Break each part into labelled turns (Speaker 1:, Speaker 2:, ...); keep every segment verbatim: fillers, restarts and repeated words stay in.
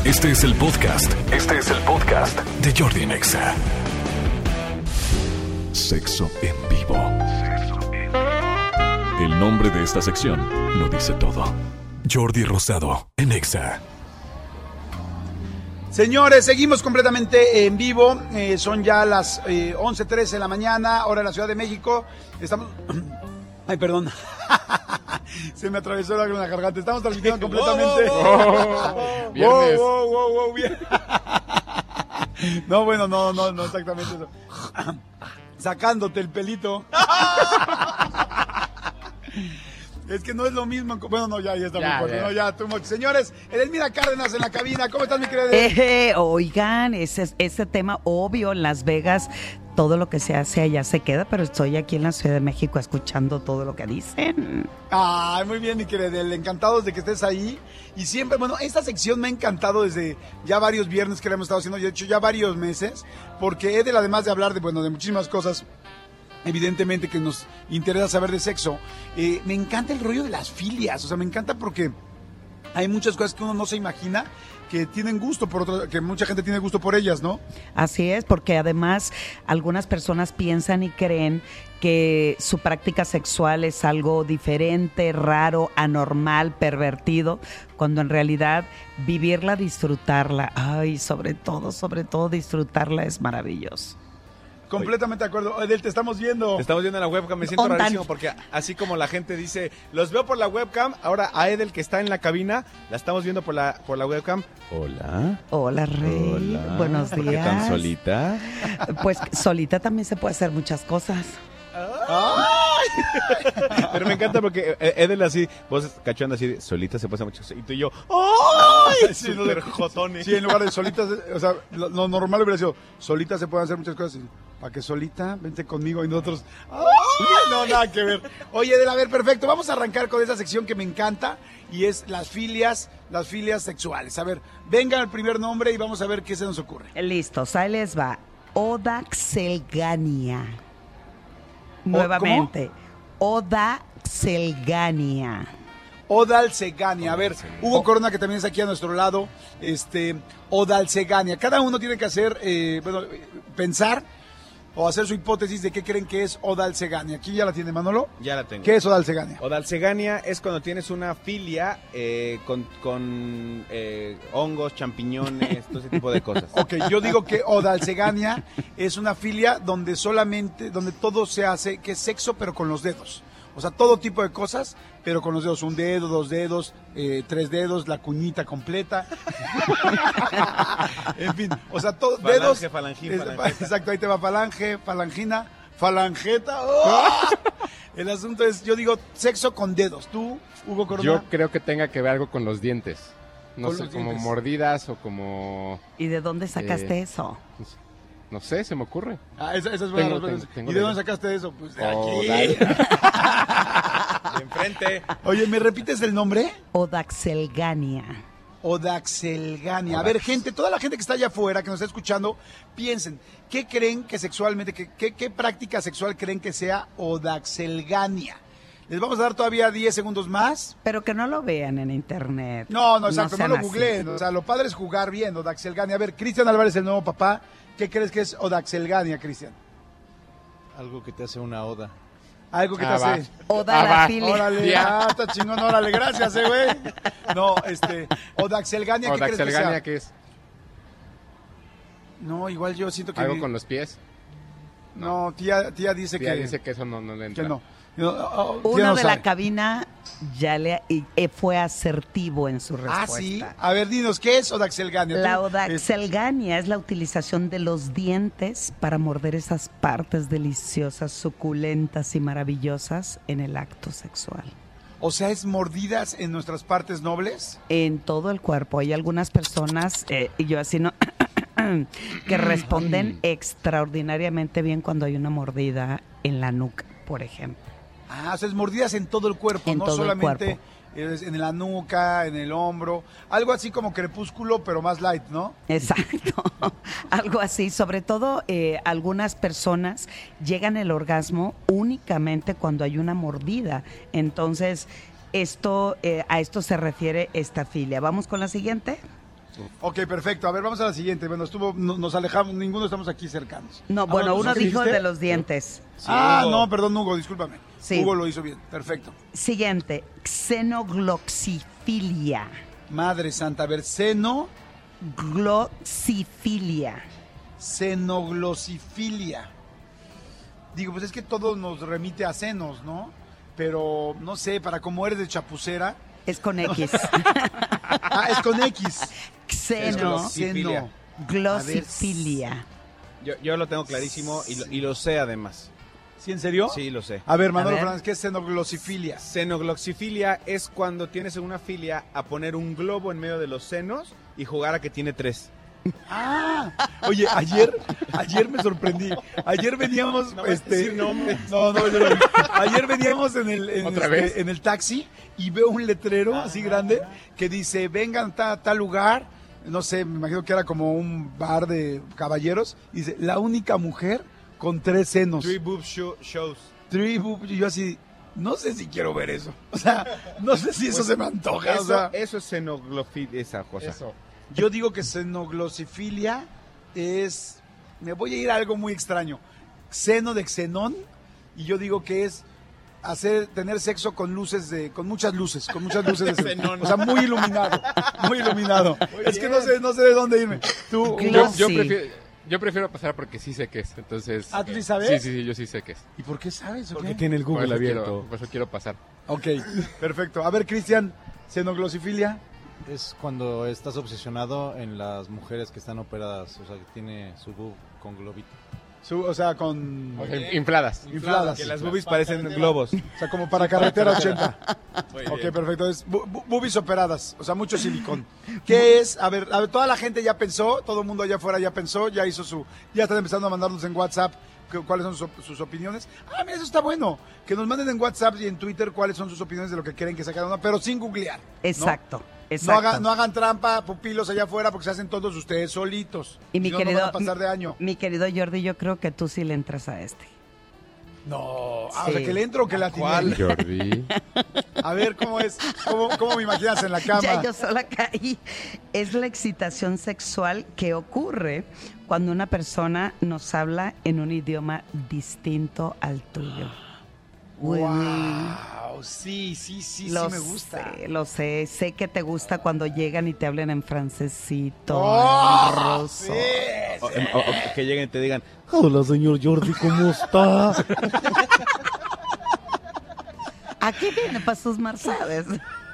Speaker 1: Este es el podcast. Este es el podcast de Jordi en Exa. Sexo en vivo. El nombre de esta sección lo dice todo. Jordi Rosado en Exa.
Speaker 2: Señores, seguimos completamente en vivo. Eh, son ya las eh, once trece de la mañana, hora de la Ciudad de México. Estamos... Ay, perdón. Se me atravesó la garganta. Estamos transmitiendo completamente.
Speaker 3: Oh, oh, oh. Viernes.
Speaker 2: Wow, wow, wow, wow, bien. No, bueno, no, no, no exactamente eso. Sacándote el pelito. Es que no es lo mismo. Bueno, no, ya, ya está
Speaker 3: Ya,
Speaker 2: muy fuerte.
Speaker 3: ya.
Speaker 2: No, ya, too much. Señores, Edelmira Cárdenas en la cabina. ¿Cómo estás, mi querida?
Speaker 4: Eh, oigan, ese, ese tema obvio en Las Vegas, todo lo que se hace allá se queda, pero estoy aquí en la Ciudad de México escuchando todo lo que dicen.
Speaker 2: Ay, muy bien, mi querida. Encantados de que estés ahí. Y siempre, bueno, esta sección me ha encantado desde ya varios viernes que la hemos estado haciendo. Yo he hecho ya varios meses, porque Edel, además de hablar de, bueno, de muchísimas cosas, evidentemente que nos interesa saber de sexo, eh, me encanta el rollo de las filias. O sea, me encanta porque hay muchas cosas que uno no se imagina que tienen gusto por otra, que mucha gente tiene gusto por ellas, ¿no?
Speaker 4: Así es, porque además algunas personas piensan y creen que su práctica sexual es algo diferente, raro, anormal, pervertido, cuando en realidad vivirla, disfrutarla, ay, sobre todo, sobre todo disfrutarla es maravilloso.
Speaker 2: Completamente de acuerdo. Edel, te estamos viendo.
Speaker 3: Te estamos viendo en la webcam, me siento
Speaker 4: Ondan.
Speaker 3: rarísimo porque así como la gente dice, los veo por la webcam, ahora a Edel que está en la cabina, la estamos viendo por la por la webcam. Hola.
Speaker 4: Hola, Rey.
Speaker 3: Hola.
Speaker 4: Buenos días.
Speaker 3: ¿Qué tan solita?
Speaker 4: Pues solita también se puede hacer muchas cosas.
Speaker 3: Pero me encanta porque Edel así, vos cachando así, de, solita se pasa mucho. Y tú y yo, ¡ay!
Speaker 2: Sí,
Speaker 3: Súper
Speaker 2: no,
Speaker 3: jotones.
Speaker 2: Sí, en lugar de solitas, o sea, lo, lo normal hubiera sido, solita se pueden hacer muchas cosas. Para que solita, vente conmigo y nosotros. ¡Ay! No, nada que ver. Oye, Edel, a ver, perfecto. Vamos a arrancar con esa sección que me encanta y es las filias, las filias sexuales. A ver, venga el primer nombre y vamos a ver qué se nos ocurre.
Speaker 4: Listo, ahí les va. Odaxelgania. Nuevamente. Odaxelgania.
Speaker 2: Odalcegania. A ver, Hugo Corona, que también está aquí a nuestro lado. Este, Odalcegania. Cada uno tiene que hacer, eh, bueno, pensar o hacer su hipótesis de qué creen que es Odalcegania. Aquí ya la tiene Manolo.
Speaker 3: Ya la tengo.
Speaker 2: ¿Qué es Odalcegania?
Speaker 3: Odalcegania es cuando tienes una filia eh, con, con eh, hongos, champiñones, todo ese tipo de cosas.
Speaker 2: Ok, yo digo que Odalcegania es una filia donde solamente, donde todo se hace, que es sexo pero con los dedos. O sea, todo tipo de cosas, pero con los dedos. Un dedo, dos dedos, eh, tres dedos, la cuñita completa. En fin, o sea, todo,
Speaker 3: Falange,
Speaker 2: dedos.
Speaker 3: falangín,
Speaker 2: es-
Speaker 3: falangeta.
Speaker 2: Exacto, ahí te va falange, falangina, falangeta. ¡Oh! El asunto es, yo digo, sexo con dedos. ¿Tú, Hugo Corona?
Speaker 5: Yo creo que tenga que ver algo con los dientes. No
Speaker 2: Con
Speaker 5: sé,
Speaker 2: los
Speaker 5: como
Speaker 2: dientes.
Speaker 5: mordidas o como...
Speaker 4: ¿Y de dónde sacaste
Speaker 5: Eh,
Speaker 4: eso?
Speaker 5: No sé, se me ocurre.
Speaker 2: Ah, esa, esa es buena
Speaker 5: Tengo-
Speaker 2: respuesta.
Speaker 5: tengo- tengo
Speaker 2: ¿Y de
Speaker 5: de-
Speaker 2: dónde sacaste eso? Pues de
Speaker 5: Oh,
Speaker 2: aquí.
Speaker 5: dale.
Speaker 3: De enfrente.
Speaker 2: Oye, ¿me repites el nombre?
Speaker 4: Odaxelgania.
Speaker 2: Odaxelgania. A ver, gente, toda la gente que está allá afuera, que nos está escuchando, piensen, ¿qué creen que sexualmente, qué, qué, qué práctica sexual creen que sea Odaxelgania? Les vamos a dar todavía diez segundos más.
Speaker 4: Pero que no lo vean en internet.
Speaker 2: No, no, exacto, no,
Speaker 4: sean
Speaker 2: lo
Speaker 4: así.
Speaker 2: googleen. O sea, lo padre es jugar bien, Odaxelgania. A ver, Cristian Álvarez, el nuevo papá, ¿qué crees que es Odaxelgania, Cristian?
Speaker 3: Algo que te hace una oda.
Speaker 2: Algo que
Speaker 5: Ah,
Speaker 2: te
Speaker 5: va.
Speaker 2: hace...
Speaker 4: Oda
Speaker 5: Ah,
Speaker 4: la
Speaker 5: va.
Speaker 4: filia.
Speaker 2: Órale,
Speaker 5: Ya.
Speaker 2: ah, está chingón, órale, gracias, eh, güey. No, este, Odaxelgania, ¿qué crees que sea?
Speaker 5: Odaxelgania, ¿qué es?
Speaker 2: No, igual yo siento que...
Speaker 5: ¿Algo con los pies?
Speaker 2: No, tía, tía dice
Speaker 5: Tía
Speaker 2: que...
Speaker 5: dice que eso no, no le entra.
Speaker 2: que no. No, oh, tía
Speaker 4: Uno
Speaker 2: no
Speaker 4: de
Speaker 2: sabe.
Speaker 4: la cabina ya le y- eh, fue asertivo en su respuesta.
Speaker 2: Ah, sí. A ver, dinos, ¿qué es Odaxelgania?
Speaker 4: La
Speaker 2: Tú,
Speaker 4: odaxelgania es la utilización de los dientes para morder esas partes deliciosas, suculentas y maravillosas en el acto sexual.
Speaker 2: es- o sea, ¿es mordidas en nuestras partes nobles?
Speaker 4: En todo el cuerpo. Hay algunas personas, eh, y yo así no, que responden extraordinariamente bien cuando hay una mordida en la nuca, por ejemplo.
Speaker 2: Ah, o sea, es mordidas en todo el cuerpo,
Speaker 4: En
Speaker 2: no
Speaker 4: todo el
Speaker 2: solamente
Speaker 4: cuerpo.
Speaker 2: es en la nuca, en el hombro. Algo así como Crepúsculo, pero más light, ¿no?
Speaker 4: Exacto, algo así. Sobre todo, eh, algunas personas llegan al orgasmo únicamente cuando hay una mordida. Entonces, esto, eh, a esto se refiere esta filia. ¿Vamos con la siguiente?
Speaker 2: Ok, perfecto. A ver, vamos a la siguiente. Bueno, estuvo, no- nos alejamos, ninguno estamos aquí cercanos.
Speaker 4: No,
Speaker 2: Ah,
Speaker 4: bueno,
Speaker 2: ¿tú
Speaker 4: uno
Speaker 2: qué
Speaker 4: dijo
Speaker 2: dijiste?
Speaker 4: de los dientes.
Speaker 2: ah,
Speaker 3: Hugo.
Speaker 2: no, perdón, Hugo, discúlpame.
Speaker 4: Sí.
Speaker 2: Hugo lo hizo bien, perfecto.
Speaker 4: Siguiente, xenogloxifilia.
Speaker 2: Madre santa, a ver, seno,
Speaker 4: Gloxifilia.
Speaker 2: xenoglosifilia. Digo, pues es que todo nos remite a senos, ¿no? Pero, no sé, para como eres de chapucera.
Speaker 4: Es con X.
Speaker 2: Ah, es con X.
Speaker 4: Xeno.
Speaker 3: Gloxifilia.
Speaker 4: Glossifilia.
Speaker 3: Yo, yo lo tengo clarísimo y lo, y lo sé además.
Speaker 2: ¿Sí, en serio?
Speaker 3: Sí, lo sé.
Speaker 2: A ver, Manolo
Speaker 4: A ver.
Speaker 2: Fernández, ¿qué es xenoglosifilia?
Speaker 3: Xenogloxifilia es cuando tienes una filia a poner un globo en medio de los senos y jugar a que tiene tres.
Speaker 2: Ah, oye, ayer, ayer me sorprendí. Ayer veníamos,
Speaker 3: No vas a
Speaker 2: este,
Speaker 3: decir nombres.
Speaker 2: no, no, yo no. Ayer veníamos en el, en,
Speaker 5: ¿Otra
Speaker 2: este,
Speaker 5: vez?
Speaker 2: en el taxi y veo un letrero así grande que dice, vengan a ta- tal lugar, no sé, me imagino que era como un bar de caballeros, y dice, la única mujer con tres senos.
Speaker 3: Three boob show- shows.
Speaker 2: Three boob- y yo así, no sé si quiero ver eso. O sea, no sé si eso se me antoja.
Speaker 3: Eso,
Speaker 2: o sea,
Speaker 3: eso es xenoglofilia, esa cosa.
Speaker 5: Eso.
Speaker 2: yo digo que xenoglosifilia es, me voy a ir a algo muy extraño, xeno de xenón, y yo digo que es hacer, tener sexo con luces de, con muchas luces, con muchas luces de xenón. O sea, muy iluminado, muy iluminado. es que no sé, no sé de dónde irme. Tú,
Speaker 4: Glo-
Speaker 5: Yo,
Speaker 4: Sí.
Speaker 5: yo, prefiero, yo prefiero pasar porque sí sé qué es. Entonces.
Speaker 2: Ah, ¿tú sí sabes?
Speaker 5: Sí, sí, sí, yo sí sé qué es.
Speaker 2: ¿y por qué sabes? o
Speaker 3: Porque
Speaker 2: qué?
Speaker 3: tiene el
Speaker 5: Por
Speaker 3: Google
Speaker 5: eso,
Speaker 3: abierto.
Speaker 5: quiero, por eso quiero pasar.
Speaker 2: Ok, perfecto. A ver, Cristian, xenoglosifilia.
Speaker 6: Es cuando estás obsesionado en las mujeres que están operadas, o sea, que tiene su boob con globito.
Speaker 2: Su- o sea, con
Speaker 5: O sea, infladas.
Speaker 2: infladas.
Speaker 3: Que las boobies parecen globos.
Speaker 2: O sea, como para carretera ochenta.
Speaker 3: Muy
Speaker 2: Ok,
Speaker 3: bien.
Speaker 2: perfecto. Es bu- bu- boobies operadas, o sea, mucho silicón. ¿Qué es? A ver, a ver, toda la gente ya pensó, todo el mundo allá afuera ya pensó, ya hizo su, ya están empezando a mandarnos en WhatsApp que- cuáles son sus, op- sus opiniones. Ah, mira, eso está bueno. Que nos manden en WhatsApp y en Twitter cuáles son sus opiniones de lo que quieren que sea cada uno, pero sin googlear. ¿no?
Speaker 4: Exacto.
Speaker 2: No,
Speaker 4: Exacto.
Speaker 2: hagan, no hagan trampa, pupilos allá afuera, porque se hacen todos ustedes solitos.
Speaker 4: Y mi
Speaker 2: Si no,
Speaker 4: querido,
Speaker 2: no van a pasar de año.
Speaker 4: mi querido Jordi, yo creo que tú sí le entras a este.
Speaker 2: No, ah, o
Speaker 4: Sí.
Speaker 2: sea, que le entro o que la
Speaker 3: ¿Cuál?
Speaker 2: atiné.
Speaker 5: Jordi.
Speaker 2: A ver, ¿cómo es? ¿Cómo, cómo me imaginas en la cama?
Speaker 4: Ya yo sola caí. Es la excitación sexual que ocurre cuando una persona nos habla en un idioma distinto al tuyo. Uy,
Speaker 2: Wow, sí, sí, sí,
Speaker 4: lo
Speaker 2: sí me gusta.
Speaker 4: sé, lo sé. Sé que te gusta cuando llegan y te hablan en francesito,
Speaker 2: ¡Oh!
Speaker 4: en ruso.
Speaker 2: Sí,
Speaker 3: O-
Speaker 2: sí.
Speaker 3: o- o que lleguen y te digan, hola señor Jordi, ¿cómo está?
Speaker 4: ¿A qué viene para sus marzades?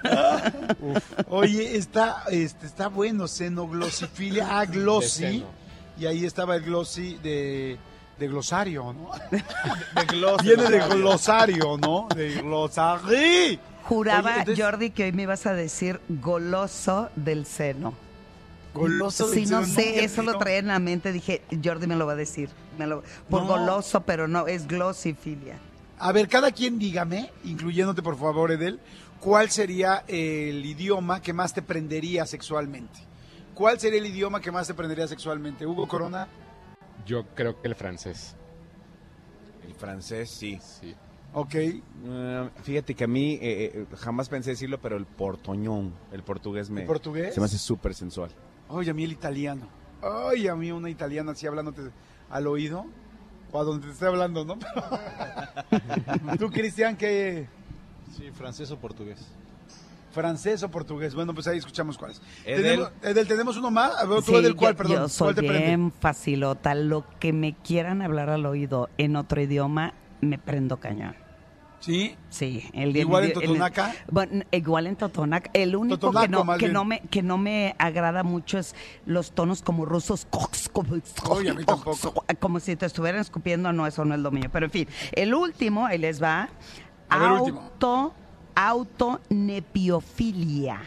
Speaker 2: Oye, está, este, está bueno, xenoglosifilia, ah,
Speaker 5: De
Speaker 2: glossy,
Speaker 5: seno.
Speaker 2: y ahí estaba el glossy de, de glosario, ¿no?
Speaker 3: De gloss.
Speaker 2: Viene de glosario, ¿no? De glosario.
Speaker 4: Juraba,
Speaker 2: Oye, entonces-
Speaker 4: Jordi, que hoy me ibas a decir goloso del seno.
Speaker 2: Goloso del
Speaker 4: Sí, no
Speaker 2: seno,
Speaker 4: sé,
Speaker 2: qué
Speaker 4: eso lo
Speaker 2: rico.
Speaker 4: traía en la mente. Dije, Jordi me lo va a decir. Me lo, por
Speaker 2: No.
Speaker 4: goloso, pero no, es glossifilia.
Speaker 2: A ver, cada quien dígame, incluyéndote por favor, Edel, ¿cuál sería el idioma que más te prendería sexualmente? ¿Cuál sería el idioma que más te prendería sexualmente? Hugo Corona.
Speaker 5: Yo creo que el francés.
Speaker 3: El francés, sí.
Speaker 5: Sí.
Speaker 2: Ok.
Speaker 3: Eh, fíjate que a mí eh, eh, jamás pensé decirlo, pero el portoñón, el portugués me
Speaker 2: ¿El portugués?
Speaker 3: se me hace súper sensual.
Speaker 2: Oye, a mí el italiano. Ay, a mí una italiana así hablándote al oído o a donde te esté hablando, ¿no? Tú, Cristian, ¿qué?
Speaker 6: Sí, francés o portugués.
Speaker 2: ¿Francés o portugués? Bueno, pues ahí escuchamos cuáles.
Speaker 3: Edel.
Speaker 2: Tenemos, Edel, ¿tenemos uno más? A ver, tú,
Speaker 4: Sí,
Speaker 2: Edel, ¿cuál,
Speaker 4: yo,
Speaker 2: perdón?
Speaker 4: yo soy
Speaker 2: ¿Cuál te prende?
Speaker 4: bien facilota. Lo que me quieran hablar al oído en otro idioma, me prendo cañón.
Speaker 2: ¿Sí?
Speaker 4: Sí, el
Speaker 2: ¿Igual en
Speaker 4: el- el-
Speaker 2: Totonaca?
Speaker 4: bueno, igual en Totonaca. El único
Speaker 2: Totonaco,
Speaker 4: que no,
Speaker 2: más
Speaker 4: que
Speaker 2: bien.
Speaker 4: no me que no me agrada mucho es los tonos como rusos, como,
Speaker 2: Oye, a mí tampoco.
Speaker 4: como si te estuvieran escupiendo. No, eso no es lo mío. Pero en fin, el último, ahí les va.
Speaker 2: A ver, último.
Speaker 4: Auto, autonepiofilia.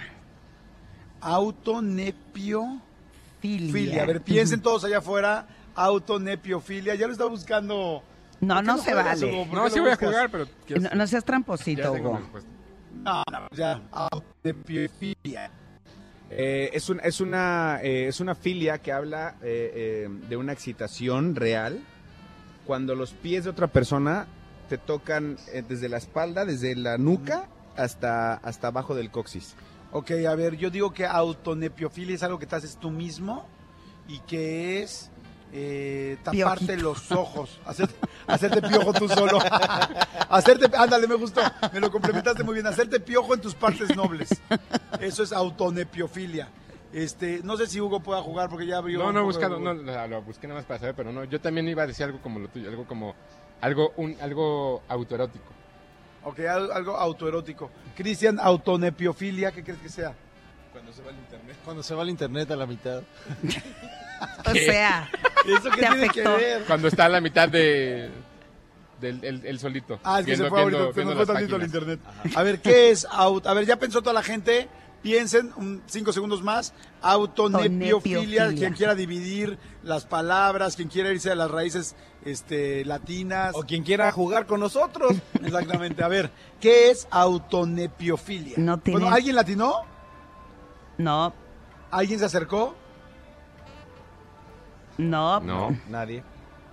Speaker 2: Autonepio.
Speaker 4: Filia.
Speaker 2: Filia. A ver, piensen todos allá afuera. Autonepiofilia. Ya lo está buscando.
Speaker 4: No,
Speaker 2: ¿Por qué
Speaker 4: no se
Speaker 2: juegas,
Speaker 4: vale.
Speaker 2: Hugo? ¿Por
Speaker 5: No,
Speaker 2: qué
Speaker 5: sí
Speaker 2: lo
Speaker 5: voy a
Speaker 2: buscas?
Speaker 5: jugar, pero... quiero-
Speaker 4: No, no seas
Speaker 5: ya
Speaker 4: tramposito,
Speaker 5: tengo
Speaker 4: Hugo.
Speaker 5: la respuesta.
Speaker 2: No, no, ya. Autonepiofilia.
Speaker 3: Eh, es, un- es, una, eh, es una filia que habla eh, eh, de una excitación real cuando los pies de otra persona te tocan eh, desde la espalda, desde la nuca hasta, hasta abajo del coxis.
Speaker 2: Ok, a ver, yo digo que autonepiofilia es algo que te haces tú mismo y que es eh, taparte
Speaker 4: Piojito.
Speaker 2: los ojos, hacerte, hacerte piojo tú solo. Hacerte, ándale, me gustó, me lo complementaste muy bien, hacerte piojo en tus partes nobles. Eso es autonepiofilia. Este, no sé si Hugo pueda jugar porque ya abrió.
Speaker 5: No,
Speaker 2: un
Speaker 5: no he
Speaker 2: poco de
Speaker 5: buscado, no,
Speaker 2: Google.
Speaker 5: lo, lo busqué nada más para saber, pero no, yo también iba a decir algo como lo tuyo, algo como, algo, un, algo autoerótico.
Speaker 2: Ok, al- algo autoerótico. Cristian, autonepiofilia, ¿qué crees que sea?
Speaker 6: Cuando se va el internet. Cuando se va el internet a la mitad.
Speaker 4: O sea,
Speaker 2: ¿Eso qué
Speaker 4: Te
Speaker 2: tiene que
Speaker 4: afectó.
Speaker 2: ver?
Speaker 5: Cuando está a la mitad de, del el, el solito.
Speaker 2: Ah, es que
Speaker 5: viendo-
Speaker 2: se fue ahorita,
Speaker 5: viendo-
Speaker 2: se nos
Speaker 5: viendo
Speaker 2: fue
Speaker 5: las
Speaker 2: tantito el
Speaker 5: páginas.
Speaker 2: internet. A ver, ¿qué es auto? A ver, ya pensó toda la gente. Piensen, un, cinco segundos más. Autonepiofilia,
Speaker 4: Autonepiofilia.
Speaker 2: quien quiera dividir las palabras, quien quiera irse a las raíces este, latinas.
Speaker 3: O quien quiera jugar con nosotros.
Speaker 2: Exactamente. A ver, ¿qué es autonepiofilia?
Speaker 4: No tiene-
Speaker 2: Bueno, ¿alguien latinó?
Speaker 4: no,
Speaker 2: ¿Alguien se acercó?
Speaker 4: no,
Speaker 5: No.
Speaker 3: Nadie.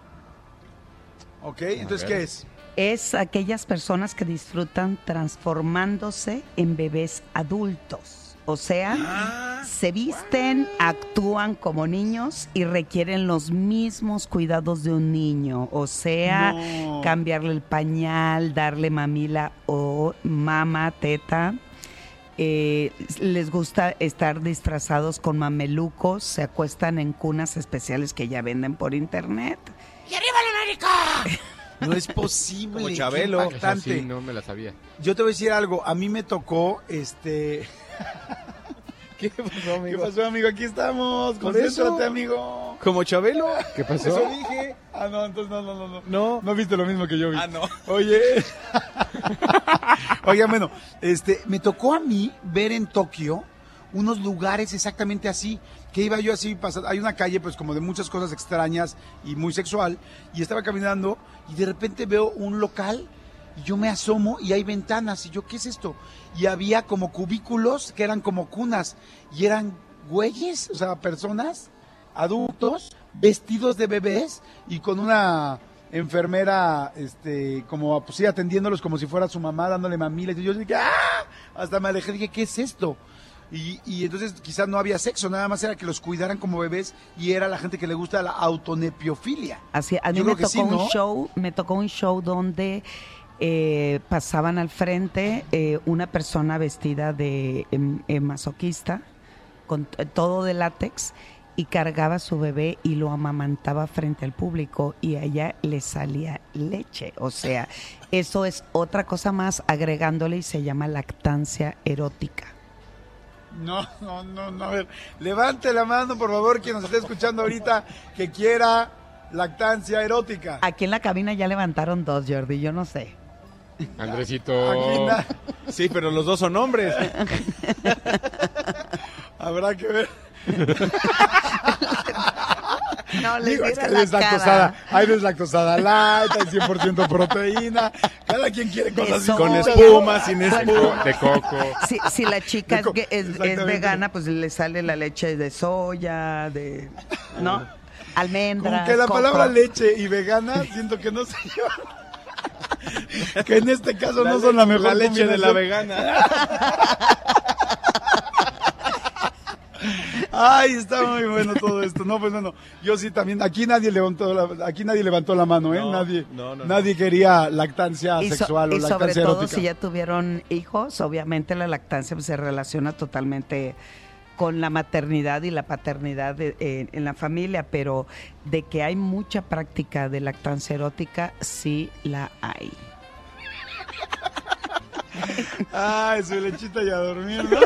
Speaker 2: Ok, entonces,
Speaker 5: ver.
Speaker 2: ¿qué es?
Speaker 4: es aquellas personas que disfrutan transformándose en bebés adultos. O sea, se visten, actúan como niños y requieren los mismos cuidados de un niño. O sea,
Speaker 2: No.
Speaker 4: cambiarle el pañal, darle mamila o mama, teta. Eh, les gusta estar disfrazados con mamelucos, se acuestan en cunas especiales que ya venden por internet.
Speaker 2: No es posible.
Speaker 3: Como
Speaker 2: qué
Speaker 3: Chabelo.
Speaker 5: Esa
Speaker 2: impactante.
Speaker 5: sí, no me la sabía.
Speaker 2: Yo te voy a decir algo. A mí me tocó, este...
Speaker 3: ¿Qué pasó,
Speaker 2: ¿Qué
Speaker 3: amigo?
Speaker 2: pasó, amigo? Aquí estamos.
Speaker 3: ¿Por
Speaker 2: Concéntrate,
Speaker 3: eso?
Speaker 2: amigo.
Speaker 3: ¿Como Chabelo?
Speaker 5: ¿Qué pasó?
Speaker 2: Eso dije. Ah, no, entonces no, no, no, no.
Speaker 3: No.
Speaker 2: No viste lo mismo que yo vi.
Speaker 3: Ah, no.
Speaker 2: Oye. Oye, bueno, este, me tocó a mí ver en Tokio unos lugares exactamente así, que iba yo así, pasando, hay una calle pues como de muchas cosas extrañas y muy sexual, y estaba caminando y de repente veo un local y yo me asomo y hay ventanas y yo, ¿qué es esto? Y había como cubículos que eran como cunas y eran güeyes, o sea, personas, adultos, vestidos de bebés y con una enfermera, este, como pues sí, atendiéndolos como si fuera su mamá, dándole mamilas, y yo dije, ¡ah! Hasta me alejé, dije, ¿qué es esto? Y, y entonces quizás no había sexo, nada más era que los cuidaran como bebés y era la gente que le gusta la autonepiofilia.
Speaker 4: Así, a mí
Speaker 2: Yo
Speaker 4: me
Speaker 2: creo que
Speaker 4: tocó
Speaker 2: sí,
Speaker 4: un
Speaker 2: ¿no?
Speaker 4: show, me tocó un show donde eh, pasaban al frente eh, una persona vestida de em, em, masoquista, con t- todo de látex, y cargaba a su bebé y lo amamantaba frente al público y a ella le salía leche. O sea, eso es otra cosa más agregándole y se llama lactancia erótica.
Speaker 2: No, no, no, no, a ver, levante la mano, por favor, quien nos esté escuchando ahorita, que quiera lactancia erótica.
Speaker 4: Aquí en la cabina ya levantaron dos, Jordi, yo no sé.
Speaker 5: Andresito.
Speaker 2: Aquí na-
Speaker 3: Sí, pero los dos son hombres.
Speaker 2: habrá que ver.
Speaker 4: No, les
Speaker 2: Digo, es
Speaker 4: diera
Speaker 2: que
Speaker 4: la
Speaker 2: hay deslactosada,
Speaker 4: cara.
Speaker 2: hay deslactosada light, hay cien por ciento proteína, cada quien quiere cosas
Speaker 4: Eso.
Speaker 3: Con
Speaker 2: distintas.
Speaker 3: espuma, sin
Speaker 5: De,
Speaker 3: espuma.
Speaker 5: co- de coco.
Speaker 4: Si, si la chica
Speaker 2: De
Speaker 4: es,
Speaker 2: co-
Speaker 4: que es, es
Speaker 2: exactamente.
Speaker 4: vegana, pues le sale la leche de soya, de, ¿no? Almendras,
Speaker 2: Como que la
Speaker 4: coco.
Speaker 2: palabra leche y vegana siento que no se llevan. Que en este caso no son la mejor
Speaker 3: La leche de la
Speaker 2: combinación.
Speaker 3: vegana.
Speaker 2: Ay, está muy bueno todo esto. No, pues bueno, yo sí también. Aquí nadie levantó la, aquí nadie levantó la mano, ¿eh?
Speaker 3: No,
Speaker 2: nadie,
Speaker 3: no, no,
Speaker 2: nadie quería lactancia
Speaker 4: Y, so-
Speaker 2: sexual o
Speaker 4: y sobre
Speaker 2: lactancia
Speaker 4: todo
Speaker 2: erótica.
Speaker 4: si ya tuvieron hijos, obviamente la lactancia pues, se relaciona totalmente con la maternidad y la paternidad de- eh, en la familia, pero de que hay mucha práctica de lactancia erótica, sí la hay.
Speaker 2: Ay, su lechita y a dormir, ¿no?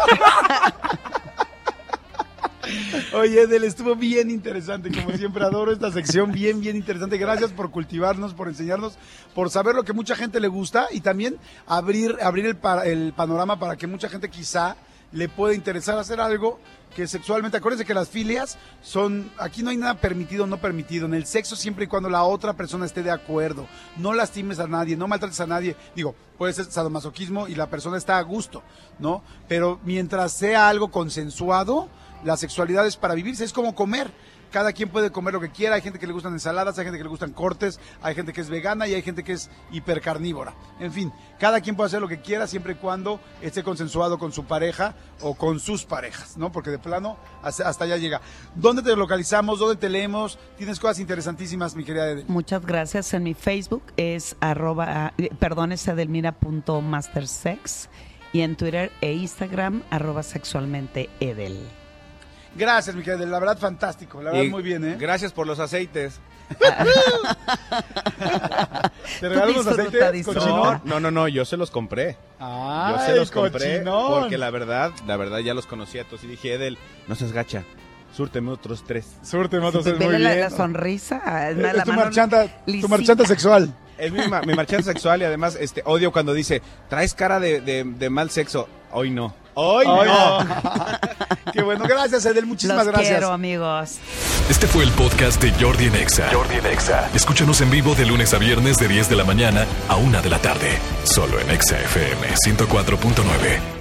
Speaker 2: Oye, Edel, estuvo bien interesante, como siempre adoro esta sección, bien, bien interesante. Gracias por cultivarnos, por enseñarnos, por saber lo que mucha gente le gusta y también abrir, abrir el, pa- el panorama para que mucha gente quizá le pueda interesar hacer algo que sexualmente, acuérdense que las filias son, aquí no hay nada permitido o no permitido, en el sexo siempre y cuando la otra persona esté de acuerdo, no lastimes a nadie, no maltrates a nadie, digo, puede ser sadomasoquismo y la persona está a gusto, ¿no? Pero mientras sea algo consensuado, la sexualidad es para vivirse, es como comer. Cada quien puede comer lo que quiera, hay gente que le gustan ensaladas, hay gente que le gustan cortes, hay gente que es vegana y hay gente que es hipercarnívora. En fin, cada quien puede hacer lo que quiera siempre y cuando esté consensuado con su pareja o con sus parejas, ¿no? Porque de plano hasta, hasta allá llega. ¿Dónde te localizamos? ¿Dónde te leemos? Tienes cosas interesantísimas, mi querida Edel.
Speaker 4: Muchas gracias. En mi Facebook es arroba, eh, perdón, es edelmira punto mastersex y en Twitter e Instagram arroba sexualmente edel.
Speaker 2: Gracias, mi querida, la verdad fantástico, la verdad
Speaker 3: Y
Speaker 2: muy bien, ¿eh?
Speaker 3: Gracias por los aceites.
Speaker 2: ¿Te regalamos
Speaker 4: disfruta,
Speaker 2: aceites,
Speaker 4: disfruta.
Speaker 2: cochinón?
Speaker 3: No, no, no, yo se los compré.
Speaker 2: Ay,
Speaker 3: Yo se los compré
Speaker 2: cochinón.
Speaker 3: porque la verdad, la verdad ya los conocía. Entonces dije, Edel, no seas gacha, súrteme otros tres.
Speaker 2: Suerte, Matos, es muy
Speaker 4: Vele la,
Speaker 2: bien.
Speaker 4: la sonrisa. Es,
Speaker 2: Es
Speaker 4: la
Speaker 2: tu
Speaker 4: mano
Speaker 2: marchanta, tu
Speaker 4: lisita.
Speaker 2: marchanta sexual.
Speaker 3: Es mi, ma- mi marchante sexual y además este odio cuando dice, traes cara de, de, de mal sexo. Hoy no. Hoy
Speaker 2: Ay,
Speaker 3: no.
Speaker 2: no. Qué bueno, gracias, Edel, muchísimas
Speaker 4: Los
Speaker 2: gracias.
Speaker 4: quiero, amigos.
Speaker 1: Este fue el podcast de Jordi en Exa. Jordi en Exa. Escúchanos en vivo de lunes a viernes de diez de la mañana a una de la tarde. Solo en Exa F M ciento cuatro punto nueve.